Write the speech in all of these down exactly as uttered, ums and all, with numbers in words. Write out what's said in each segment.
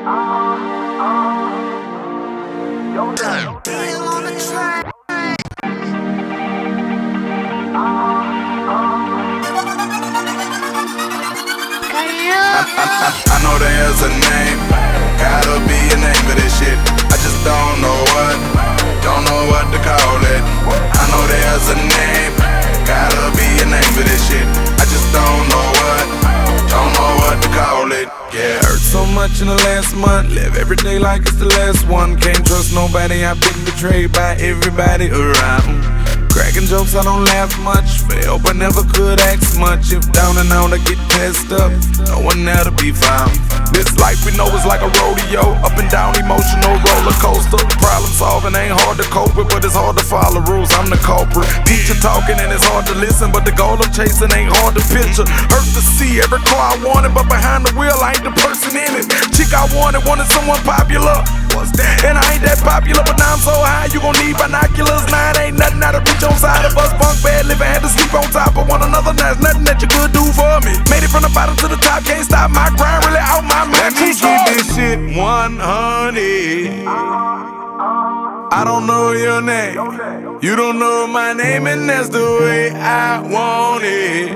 I, I, I, I know there's a name, gotta be a name for this shit. I just don't know what, don't know what to call it. I know there's a name, gotta be a name for this shit. I just don't know what, don't know what to call it. Yeah. Hurt so much in the last month, live every day like it's the last one. Can't trust nobody, I've been betrayed by everybody around. Cracking jokes, I don't laugh much. For help, I never could ask much. If down and out, I get passed up, no one there to be found. This life we know is like a rodeo, up and down, emotional roller coaster. Problem solving ain't hard to cope with, but it's hard to follow rules. I'm the culprit. Teacher talking and it's hard to listen, but the goal I'm chasing ain't hard to picture. Hurt to see every car I wanted, but behind the wheel I ain't the person in it. Chick I wanted, wanted someone popular. What's that? And I ain't that popular, but now I'm so high, you gon' need binoculars. Now it ain't nothing out of reach on side of us. Bunk bad living, had to sleep on top of one another. Now it's nothing that you could do for me. Made it from the bottom to the top, can't stop my grind, really out my mind. Let me keep this shit one hundred. I don't know your name, you don't know my name, and that's the way I want it.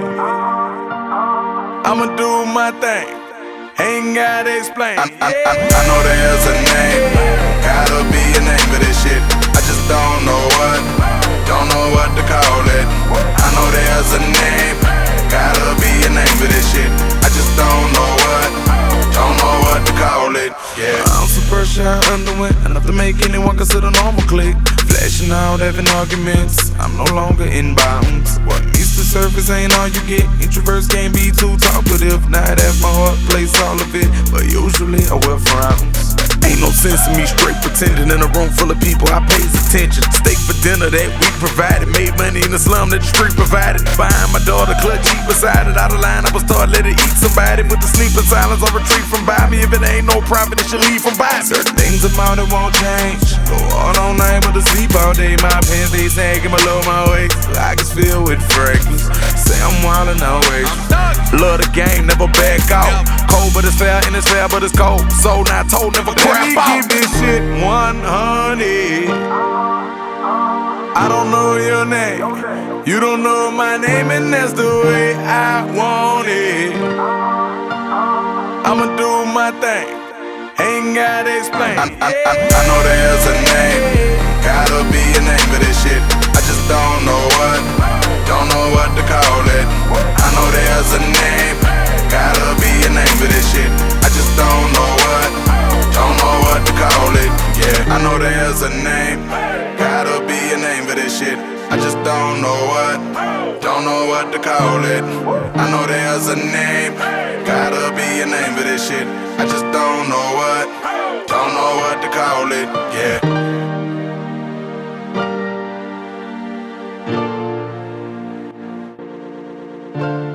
I'ma do my thing, ain't gotta explain. I, I, I, I know there's a name, gotta be a name for this shit. I just don't know what, don't know what to call it. I know there's a name, gotta be a name for this shit. I just don't know what, don't know what to call it. Yeah. I'm super shy, underwent enough to make anyone consider normal click. Flashing out, having arguments, I'm no longer in bounds. What meets the surface ain't all you get. Introverts can't be too talkative. Not at my heart, place all of it, but usually I wear frowns. Ain't no sense in me straight pretending in a room full of people I pays attention. Steak for dinner that we provided, made money in the slum that the street provided. Behind my daughter, clutch cheap beside it. Out of line, I was start let it eat somebody. With the sleeping silence, I retreat from by me. If it ain't no profit, it should leave from by me. Certain things about it won't change. Go hard all night, but to sleep all day. My pants they sagging below my waist. Pockets filled with fragments. Say I'm wildin' always. Love the game, never back out. Cold but it's fair, and it's fair but it's cold. So not told, never crap out. Let me keep this shit one hundred. I don't know your name, you don't know my name, and that's the way I want it. I'ma do my thing, ain't gotta explain. I, I, I, I know there's a name, gotta be a name for this shit. I just don't know what, don't know what to call it. I know there's a name, gotta be a name for this shit. I just don't know what, don't know what to call it. Yeah, I know there's a name, gotta be a name for this shit. I just don't know what, don't know what to call it. I know there's a name, gotta be a name for this shit. I just don't know what, don't know what to call it. Yeah.